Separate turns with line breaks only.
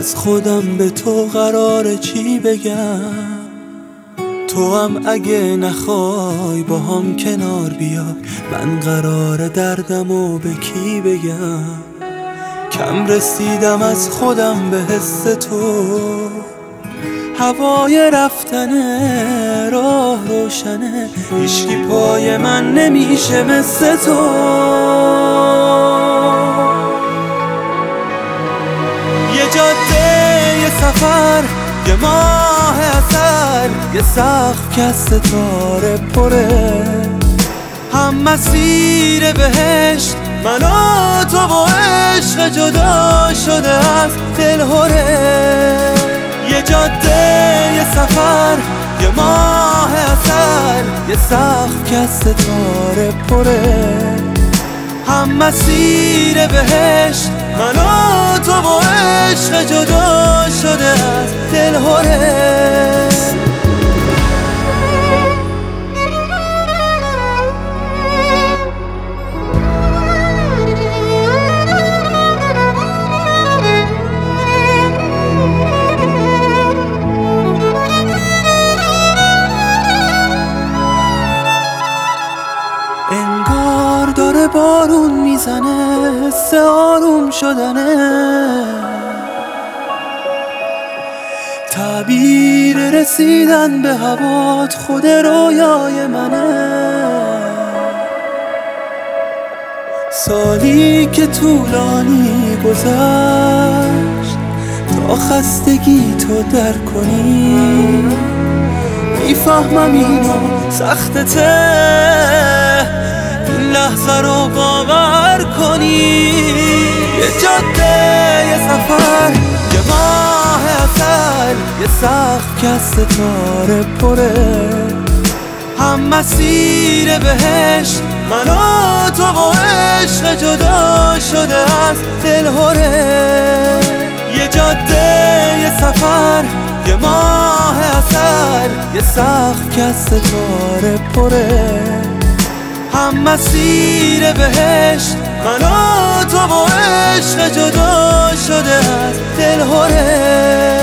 از خودم به تو قراره چی بگم؟ تو هم اگه نخوای با هم کنار بیا، من قراره دردمو به کی بگم؟ کم رسیدم از خودم به حس تو، هوای رفتنه راه روشنه، هیچکی پای من نمیشه مثل تو. یه جاده، یه سفر، یه ماه عسل، یه سقف که از ستاره پره، هم مسیر بهشت من و تو و عشق جدا شده از دلهره. یه جاده، یه سفر، یه ماه عسل، یه سقف که از ستاره پره، هم مسیر بهشت من و تو و عشق جدا شده از دلهره. انگار داره بارون میزنه، حس آروم شدنه، تعبیر رسیدن به هوات خود رویای منه. سالی که طولانی گذشت تا خستگی تو در کنی، میفهمم اینو سختته این لحظه رو باور کنی. یه جاده، یه سفر، یه ماه عسل، یه سقف که از ستاره پره، هم مسیر بهشت من و تو و عشق جدا شده از دلهره. یه جاده، یه سفر، یه ماه عسل، یه سقف که از ستاره پره، هم مسیر بهشت من و تو و عشق جدا شده از دلهره.